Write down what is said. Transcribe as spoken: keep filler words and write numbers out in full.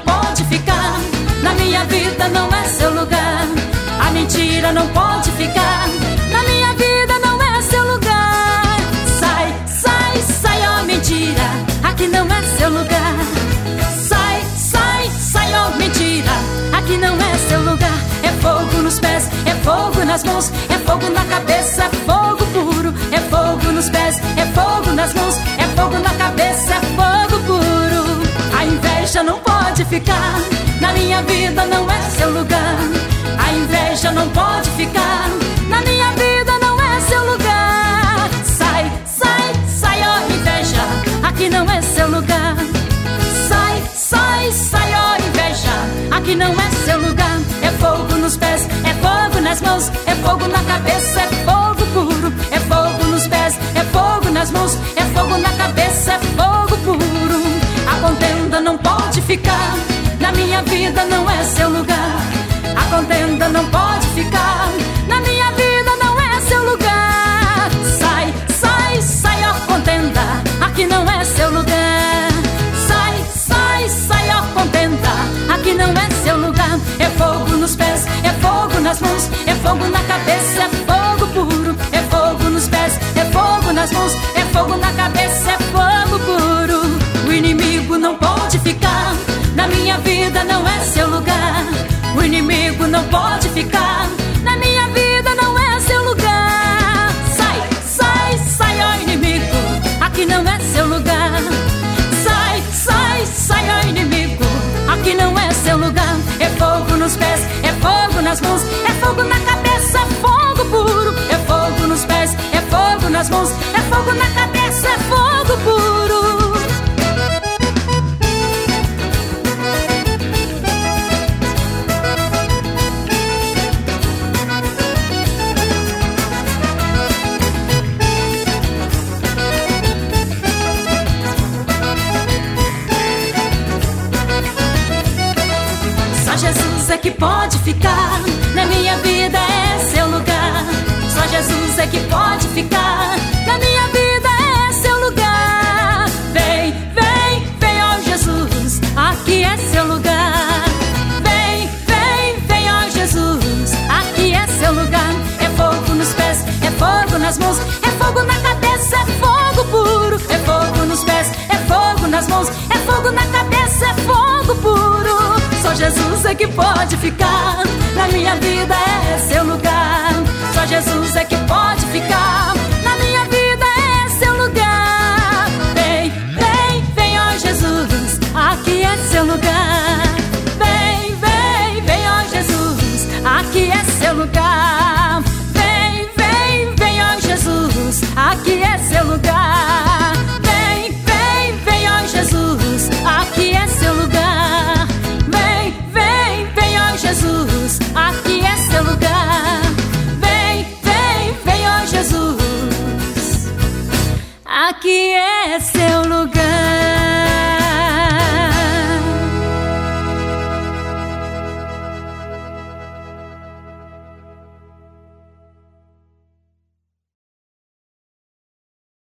pode ficar. Na minha vida não é seu lugar. A mentira não pode ficar. Na minha vida não é seu lugar. Sai, sai, sai, ó mentira, aqui não é seu lugar. Sai, sai, sai, ó mentira, aqui não é seu lugar. É fogo nos pés, é fogo nas mãos, é fogo na cabeça, é fogo puro. É fogo nos pés, é fogo nas mãos, é fogo na cabeça, é fogo puro. A inveja não pode ficar. Na minha vida não é seu lugar. A inveja não pode ficar. Na minha vida não é seu lugar. Sai, sai, sai, ó inveja, aqui não é seu lugar. Sai, sai, sai, ó inveja, aqui não é seu lugar. É fogo nos pés, é fogo nas mãos, é fogo na cabeça, é fogo puro. É fogo nos pés, é fogo nas mãos, é fogo na cabeça, é fogo puro. A contenda não pode ficar. Na minha vida não é seu lugar. A contenda não pode ficar. Na minha vida não é seu lugar. Sai, sai, sai, ó contenda, aqui não é seu lugar. Sai, sai, sai, ó contenda, aqui não é seu lugar. É fogo nos pés, é fogo nas mãos, é fogo na cabeça, é fogo puro. É fogo nos pés, é fogo nas mãos, é fogo na cabeça, é fogo puro. O inimigo não pode ficar. Na minha vida não é seu lugar. O inimigo não pode ficar. Na minha vida não é seu lugar. Sai, sai, sai, ó inimigo, aqui não é seu lugar. Sai, sai, sai, ó inimigo, aqui não é seu lugar. É fogo nos pés, é fogo nas mãos, é fogo na cabeça, é fogo puro. É fogo nos pés, é fogo nas mãos, é fogo na cabeça, é fogo puro. Jesus é que pode ficar. Na minha vida é seu lugar. Só Jesus é que pode ficar. Na minha vida é seu lugar. Vem, vem, vem, ó Jesus, aqui é seu lugar. Vem, vem, vem, ó Jesus, aqui é seu lugar. É fogo nos pés, é fogo nas mãos, é fogo na cabeça, é fogo puro. É fogo nos pés, é fogo nas mãos, é fogo na cabeça, é fogo puro. Só Jesus é que pode ficar. Na minha vida é seu lugar. Só Jesus é que pode ficar. Na minha vida é seu lugar. Vem, vem, vem, ó Jesus, aqui é seu lugar. Vem, vem, vem, ó Jesus, aqui é seu lugar. Vem, vem, vem, ó Jesus, aqui é seu lugar. Vem, vem, vem, ó Jesus, aqui é seu lugar. Jesus, aqui é seu lugar. Vem, vem, vem, ó Jesus, aqui é seu lugar.